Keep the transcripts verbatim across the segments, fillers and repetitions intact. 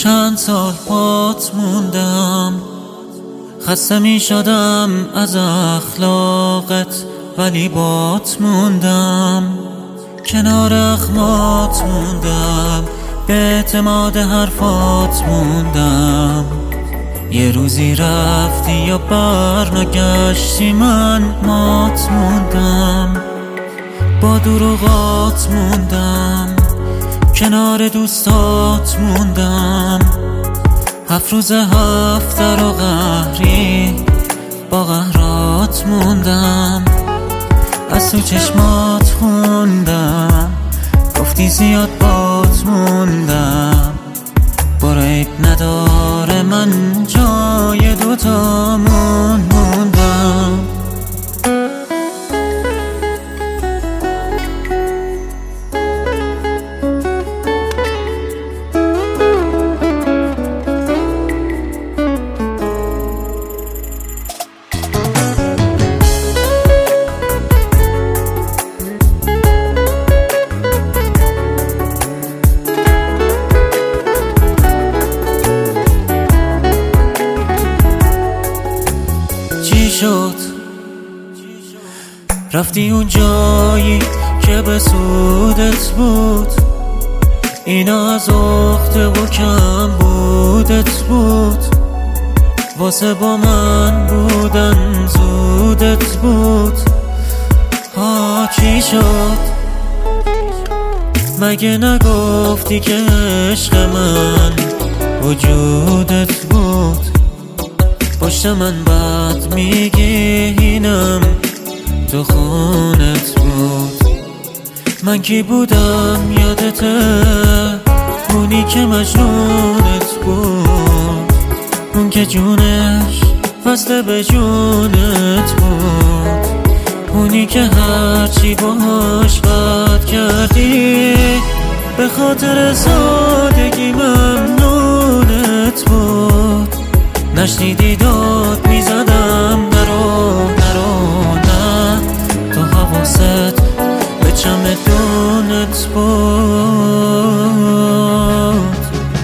چند سال بات موندم، خسته می شدم از اخلاقت ولی بات موندم. کنار اخمات موندم، به اعتماد حرفات موندم. یه روزی رفتی یا برنگشتی، من مات موندم. با دروغات موندم، کنار دوستات موندم. هفت روز هفته رو قهری با قهرات موندم. از تو چشمات خوندم، گفتی زیاد بات موندم. برو عیب نداره من جای دوتامون موندم. شد رفتی اون جایی که به سودت بود، اینا از اخته و کم بودت بود. واسه با من بودن زودت بود. ها چی شد؟ مگه نگفتی که عشق من وجودت بود؟ پشت من بد میگی اینم تو خونت بود. من کی بودم یادته؟ اونی که مجنونت بود، اون که جونش وصله به جونت بود، اونی که هرچی باهاش بد کردی به خاطر سادگی ممنونت بود. نشنیدی داد میزدم نرو نرو نه، تو حواست به چمدونت بود.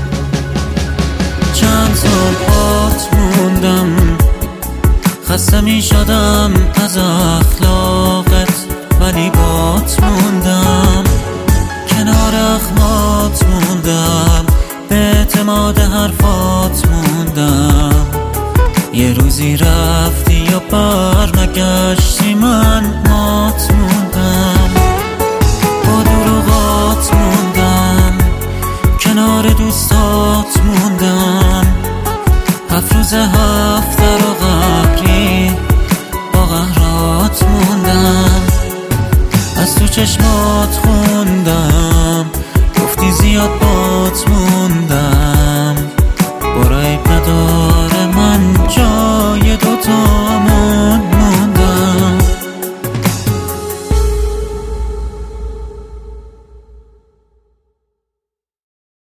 چند سال بات موندم، خسته می شدم از اخلاقت ولی بات موندم. کنار اخمات موندم، به اعتماد حرفات موندم. یه روزی رفتی یا برنگشتی، من مات موندم. با دروغات موندم، کنار دوستات موندم. هفت روز هفته رو قهری با قهرات موندم. از تو چشمات خوندم،